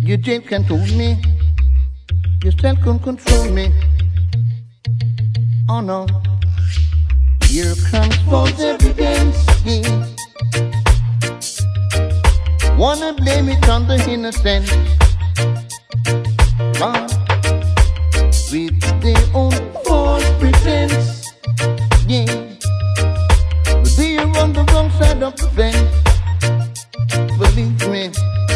You just control me. You still can't control me. Oh no. Here comes false evidence. Yeah. Wanna blame it on the innocent. But with their own false pretense. Yeah. But they are on the wrong side of the fence. Believe me.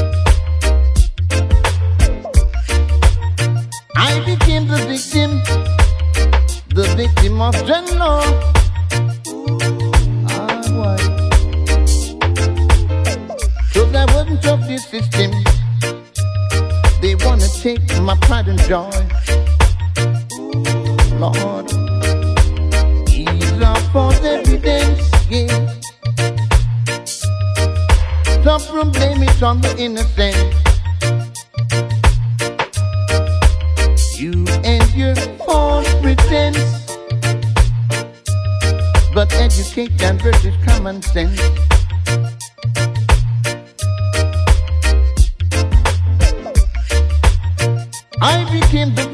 I became the victim of general. Why? Cause I wasn't of this system. They wanna take my pride and joy. Lord, these are false evidence, yeah. Stop from blaming it on the innocent. You and your false pretense. But education versus common sense. I became the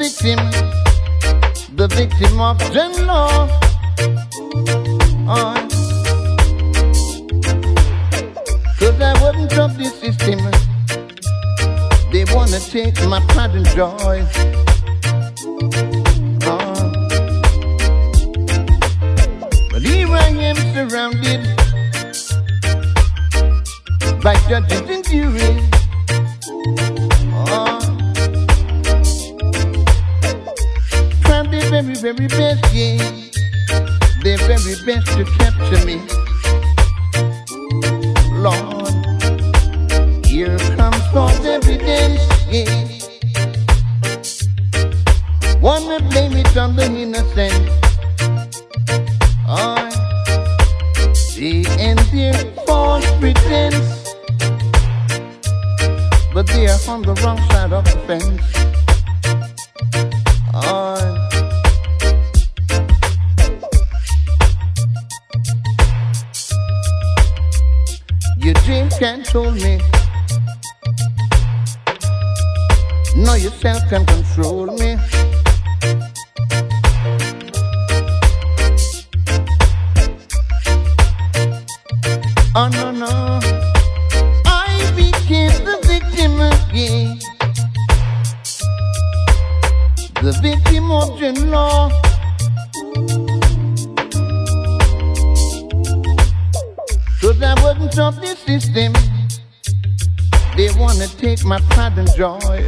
victim of gen law. Cause I wasn't of this system. They wanna take my pride and joy. But here I am surrounded by judges and juries. Trying their very, very best, yeah. Their very best to capture me. Lord, here comes false evidence, yeah. Wanna blame it on the innocent. They and their false pretense. But they are on the wrong side of the fence. You just can't hold me. No, yourself can control me. Oh no, no, I became the victim again. The victim of gen law. Cause I wasn't of this system. They wanna take my pride and joy.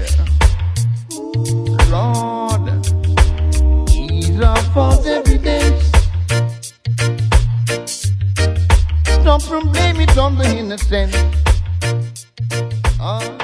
Lord, these are false evidence. Stop from blaming it on the innocent.